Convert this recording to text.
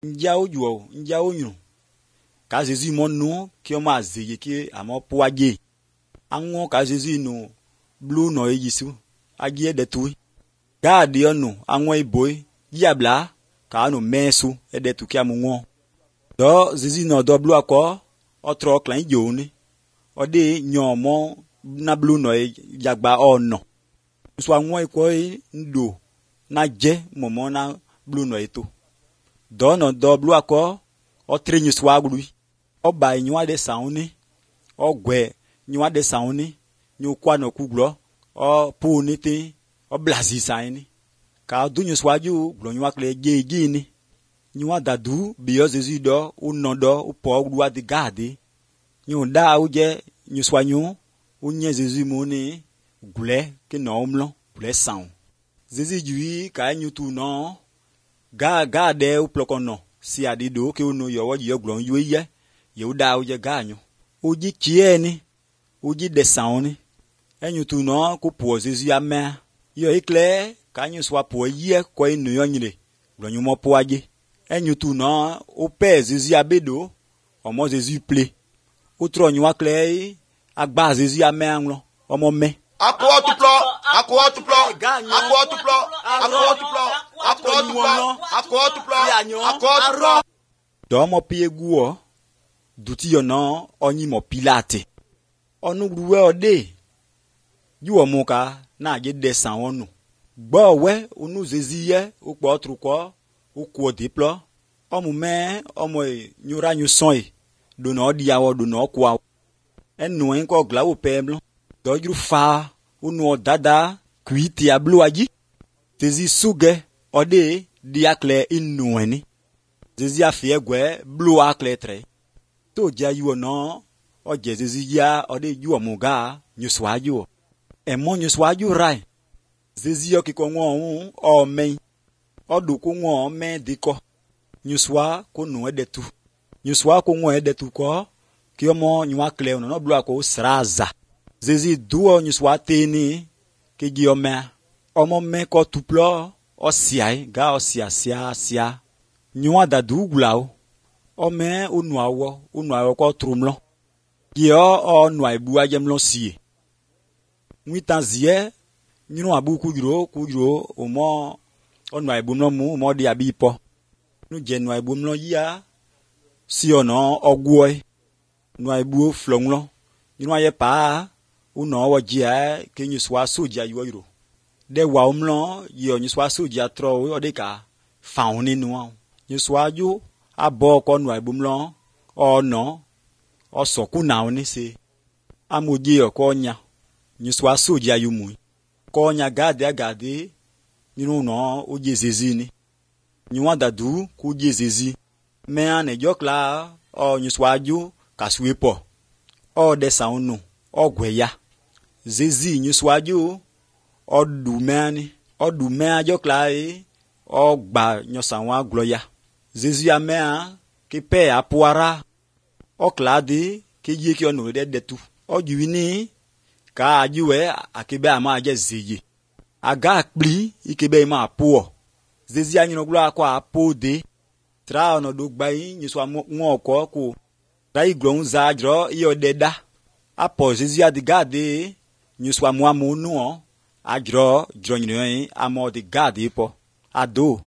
Njao juo, njao nyu. Ka Jésus mon nom, qui m'a azeye qui a mon poignée. Ango ka Jésus no blue no yisu. Agie de tout. Garde no, ango boy, diabla, ka no mensu, et de tout qui a mon. Do Jésus no do blue akor, otro clan yoni. Ode nyomo na blue no jagba o no. So ango ndo na je momo na blue no eto. Do no do blue akor, o trenyu swaglu. O ba nywa de sauni. O gwe nywa de sauni. Nyu kwa no kuglo. O pu niti. O blazi saini. Ka du nyu swaju glo nywa kle geji ni. Nywa dadu biyo Jésus do u nodo u po gwa di gade. Nyu da uje nyu swanyu u nye Jésus moni gule ke no omlo gule saun. Jésus jui ka nyu tu no ga de u plokono si adido ke unu yo wo glo yu ye yo da uje ganyo. Uji chieni uji de sauni. Enyu tu no ku po Jésus ame. Yo ikle ka nyu swa po ye ko inu yo nyire. Glo nyu mo po aje. Enyu tu no o pe Jésus abedo omo Jésus ple. Outro nyu akle agba Jésus ame anlo omo me. Do mo pie guo duti yo no onyi mo pilate. Onu gruwe ode. Ju omuka na je desan onu. Gbo we unu Jésus ye o po truko o ko diplo. Omu me omo nyura nyu son do no di awo do no kwa. Enu en ko gla wo peblo. Do juru fa unu dada kwiti ablu aji. Jésus suge ode di akle inu eni. Jésus afie gwe blu akle tre. To ja yu no o je Jésus ya ode ju omuga nyuswaju. E mo nyuswaju rai. Jésus yo ki ko won o men. Odu ko won men diko. Nyuswa ko nu edetu. Nyuswa ko won edetu ko ki omo nyu akle no blu ako sraza. Jésus duo nyuswa teni ke gi ome. Omo me ko tuplo o siai ga o sia. Nyua dadu glao. Ome unu awo ko trumlo. Gio o nu aibu ajemlo sie. Mwitanzie nyunu abu kujuro omo onu aibu mlo mu mo di abipo. Nu je nu aibu mlo ya si ono ogwoi. Nu aibu flonglo. Nyunu aye pa uno wo jia ke nyuswa soja yoyiro. De wa omlo yo nyuswa soja tro o de ka fauni nu. Nyuswa ju abo ko nu aibu mlo o no o soku na oni se amoje ko nya nyuswa soja yumu ko nya gade nyunu no o je Jésus ni nywa dadu ku je Jésus me ane jokla o nyuswa ju kaswepo o de saunu o gweya Jésus nyuswa ju o du me ajokla o gba nyosanwa gloya Jésus amea ki pe apuara o klade ki ye ki onu de detu o juwini ka ajuwe akibe ama aje zeye aga akpli ikebe ma apuo Jésus anyino glo akwa apode tra ono do gba yin nyiso won oko ko ra iglon za jro iyo deda apo Jésus adigade nyiso amu nu o ajro nyino yin amo de gade po ado